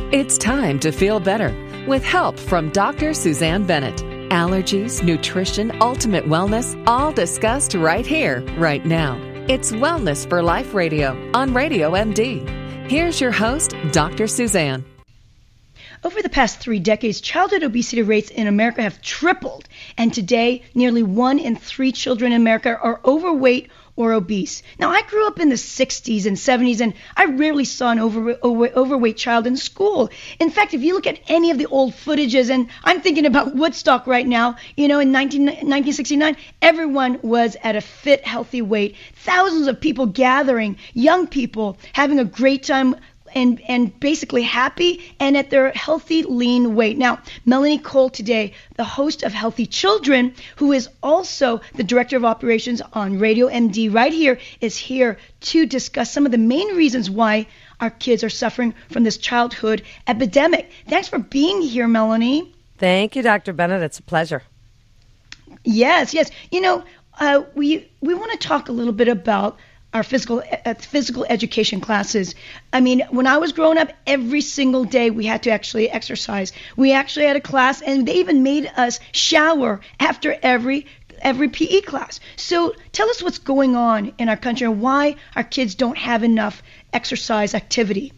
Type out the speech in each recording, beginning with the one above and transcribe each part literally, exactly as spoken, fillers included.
It's time to feel better with help from Doctor Suzanne Bennett. Allergies, nutrition, ultimate wellness, all discussed right here, right now. It's Wellness for Life Radio on Radio M D. Here's your host, Doctor Suzanne. Over the past three decades, childhood obesity rates in America have tripled, and today, nearly one in three children in America are overweight or obese. Now, I grew up in the sixties and seventies, and I rarely saw an over, over, overweight child in school. In fact, if you look at any of the old footages, and I'm thinking about Woodstock right now, you know, in nineteen sixty-nine, everyone was at a fit, healthy weight. Thousands of people gathering, young people having a great time, and and basically happy and at their healthy, lean weight. Now, Melanie Cole today, the host of Healthy Children, who is also the Director of Operations on Radio M D right here, is here to discuss some of the main reasons why our kids are suffering from this childhood epidemic. Thanks for being here, Melanie. Thank you, Doctor Bennett. It's a pleasure. Yes, yes. You know, uh, we we want to talk a little bit about our physical uh, physical education classes. I mean, when I was growing up, every single day we had to actually exercise. We actually had a class, and they even made us shower after every every P E class. So tell us what's going on in our country and why our kids don't have enough exercise activity.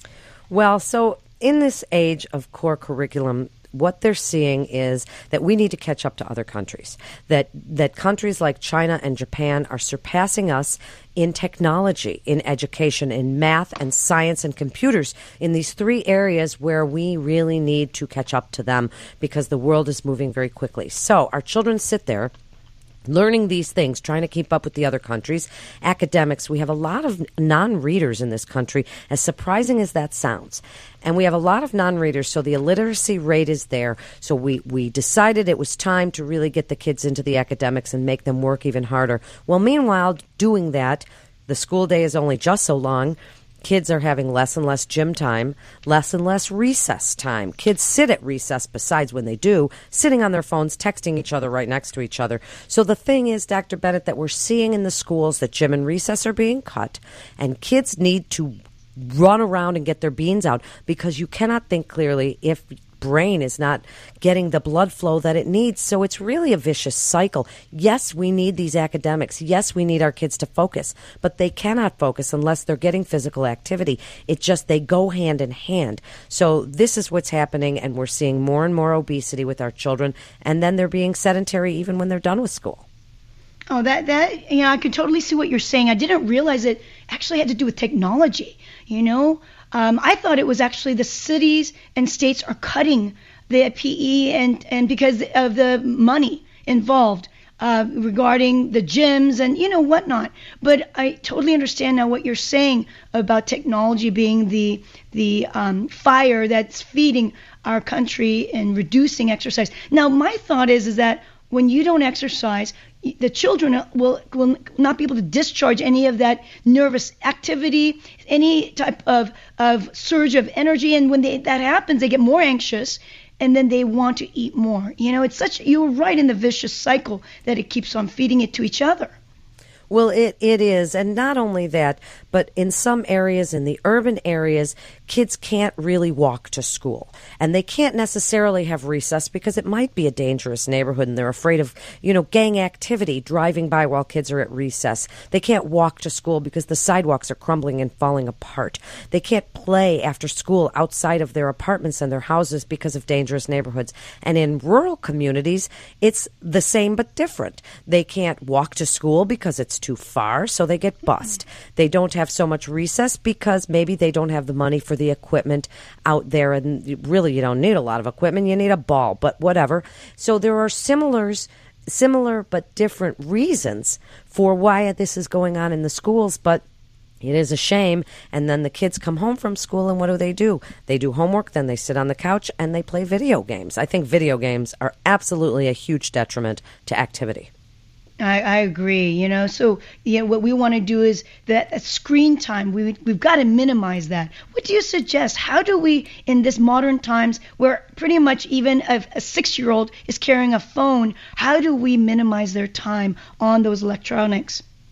Well, so in this age of core curriculum, what they're seeing is that we need to catch up to other countries, that that countries like China and Japan are surpassing us in technology, in education, in math and science and computers, in these three areas where we really need to catch up to them because the world is moving very quickly. So our children sit there learning these things, trying to keep up with the other countries. Academics, we have a lot of non-readers in this country, as surprising as that sounds. And we have a lot of non-readers, so the illiteracy rate is there. So we, we decided it was time to really get the kids into the academics and make them work even harder. Well, meanwhile, doing that, the school day is only just so long. Kids are having less and less gym time, less and less recess time. Kids sit at recess, besides when they do, sitting on their phones, texting each other right next to each other. So the thing is, Doctor Bennett, that we're seeing in the schools that gym and recess are being cut, and kids need to run around and get their beans out because you cannot think clearly if brain is not getting the blood flow that it needs. So it's really a vicious cycle. Yes, we need these academics. Yes, we need our kids to focus, but they cannot focus unless they're getting physical activity. It just, they go hand in hand. So this is what's happening, and we're seeing more and more obesity with our children, and then they're being sedentary even when they're done with school. Oh, that, that, you know, I could totally see what you're saying. I didn't realize it actually had to do with technology, you know? Um, I thought it was actually the cities and states are cutting the P E and, and because of the money involved uh, regarding the gyms and, you know, whatnot. But I totally understand now what you're saying about technology being the, the um, fire that's feeding our country and reducing exercise. Now, my thought is, is that when you don't exercise, the children will will not be able to discharge any of that nervous activity, any type of, of surge of energy. And when they, that happens, they get more anxious, and then they want to eat more. You know, it's such, you're right in the vicious cycle that it keeps on feeding it to each other. Well, it, it is. And not only that, but in some areas, in the urban areas, kids can't really walk to school. And they can't necessarily have recess because it might be a dangerous neighborhood and they're afraid of, you know, gang activity driving by while kids are at recess. They can't walk to school because the sidewalks are crumbling and falling apart. They can't play after school outside of their apartments and their houses because of dangerous neighborhoods. And in rural communities, it's the same but different. They can't walk to school because it's too far, so they get bused. They don't have so much recess because maybe they don't have the money for the equipment out there, and really you don't need a lot of equipment, you need a ball, but whatever. So there are similars, similar but different reasons for why this is going on in the schools, but it is a shame. And then the kids come home from school, and what do they do? They do homework, then they sit on the couch, and they play video games. I think video games are absolutely a huge detriment to activity. I, I agree, you know, so yeah, what we want to do is that, that screen time, we, we've got to minimize that. What do you suggest? How do we, in this modern times where pretty much even a, a six-year-old is carrying a phone, how do we minimize their time on those electronics?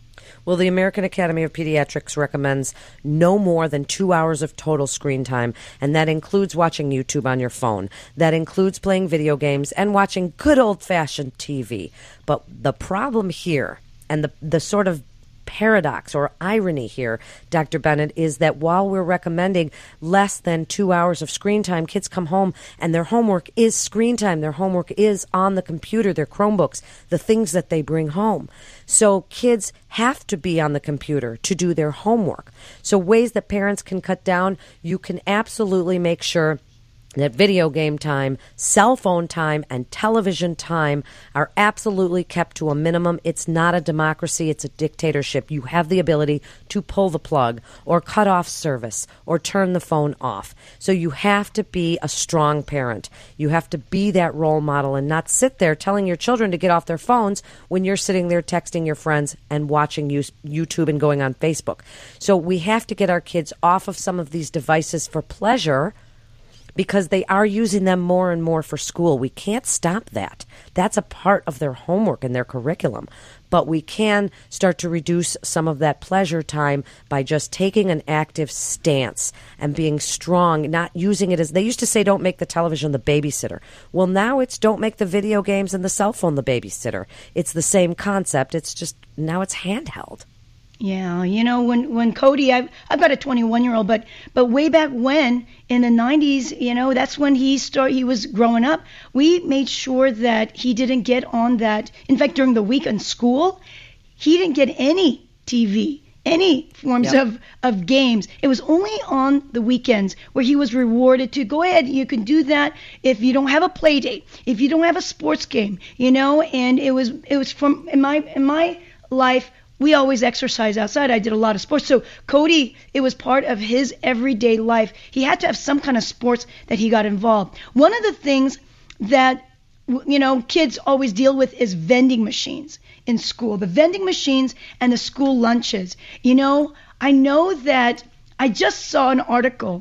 Well, the American Academy of Pediatrics recommends no more than two hours of total screen time, and that includes watching YouTube on your phone. That includes playing video games and watching good old-fashioned T V. But the problem here, and the the sort of paradox or irony here, Doctor Bennett, is that while we're recommending less than two hours of screen time, kids come home and their homework is screen time. Their homework is on the computer, their Chromebooks, the things that they bring home. So kids have to be on the computer to do their homework. So ways that parents can cut down, you can absolutely make sure that video game time, cell phone time, and television time are absolutely kept to a minimum. It's not a democracy. It's a dictatorship. You have the ability to pull the plug or cut off service or turn the phone off. So you have to be a strong parent. You have to be that role model and not sit there telling your children to get off their phones when you're sitting there texting your friends and watching YouTube and going on Facebook. So we have to get our kids off of some of these devices for pleasure, because they are using them more and more for school. We can't stop that. That's a part of their homework and their curriculum. But we can start to reduce some of that pleasure time by just taking an active stance and being strong, not using it as, they used to say, don't make the television the babysitter. Well, now it's don't make the video games and the cell phone the babysitter. It's the same concept. It's just, now it's handheld. Yeah, you know, when, when Cody, I've, I've got a twenty-one-year-old, but but way back when, in the nineties, you know, that's when he start, he was growing up. We made sure that he didn't get on that. In fact, during the week in school, he didn't get any T V, any forms Yep. of, of games. It was only on the weekends where he was rewarded to go ahead. You can do that if you don't have a play date, if you don't have a sports game, you know, and it was, it was from, in my, in my life, we always exercise outside. I did a lot of sports. So Cody, it was part of his everyday life. He had to have some kind of sports that he got involved. One of the things that, you know, kids always deal with is vending machines in school. The vending machines and the school lunches. You know, I know that I just saw an article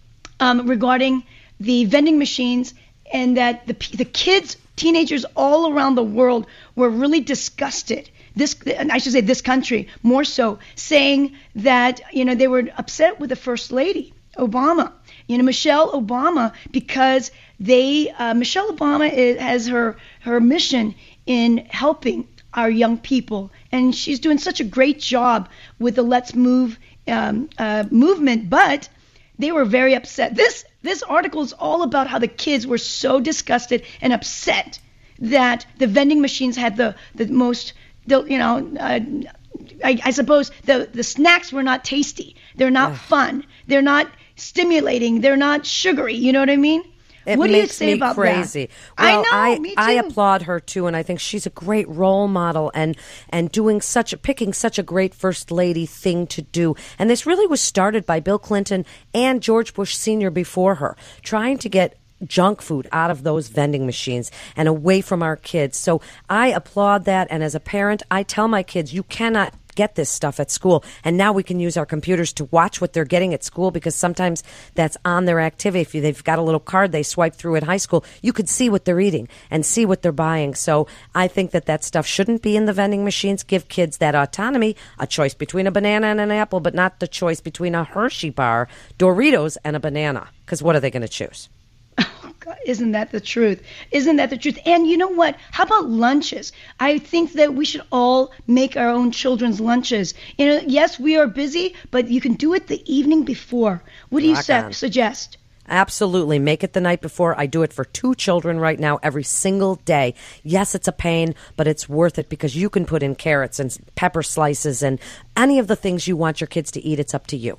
um, regarding the vending machines, and that the the kids, teenagers all around the world were really disgusted. This, I should say this country, more so, saying that, you know, they were upset with the First Lady, Obama, you know, Michelle Obama, because they, uh, Michelle Obama is, has her, her mission in helping our young people. And she's doing such a great job with the Let's Move um, uh, movement, but they were very upset. This, this article is all about how the kids were so disgusted and upset that the vending machines had the, the most... The, you know, uh, I, I suppose the, the snacks were not tasty. They're not fun. They're not stimulating. They're not sugary. You know what I mean? It what do you makes say me about crazy. that? Well, I know, me too. I applaud her too, and I think she's a great role model, and and doing such a, picking such a great first lady thing to do. And this really was started by Bill Clinton and George Bush Senior before her, trying to get junk food out of those vending machines and away from our kids. So I applaud that, and as a parent, I tell my kids, you cannot get this stuff at school. And now we can use our computers to watch what they're getting at school, because sometimes that's on their activity. If they've got a little card they swipe through at high school, you could see what they're eating and see what they're buying. So I think that that stuff shouldn't be in the vending machines. Give kids that autonomy, a choice between a banana and an apple, but not the choice between a Hershey bar, Doritos, and a banana, because what are they going to choose? Oh, God, isn't that the truth? Isn't that the truth? And you know what? How about lunches? I think that we should all make our own children's lunches. You know, yes, we are busy, but you can do it the evening before. What do you su- suggest? Absolutely. Make it the night before. I do it for two children right now every single day. Yes, it's a pain, but it's worth it, because you can put in carrots and pepper slices and any of the things you want your kids to eat. It's up to you.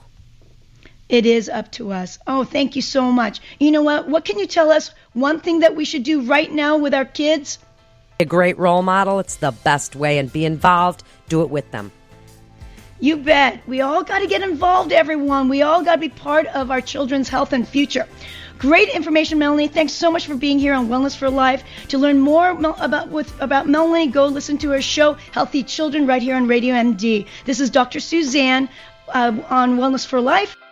It is up to us. Oh, thank you so much. You know what? What can you tell us? One thing that we should do right now with our kids? A great role model. It's the best way. And be involved. Do it with them. You bet. We all got to get involved, everyone. We all got to be part of our children's health and future. Great information, Melanie. Thanks so much for being here on Wellness for Life. To learn more about with, about Melanie, go listen to her show, Healthy Children, right here on Radio M D. This is Doctor Suzanne uh, on Wellness for Life.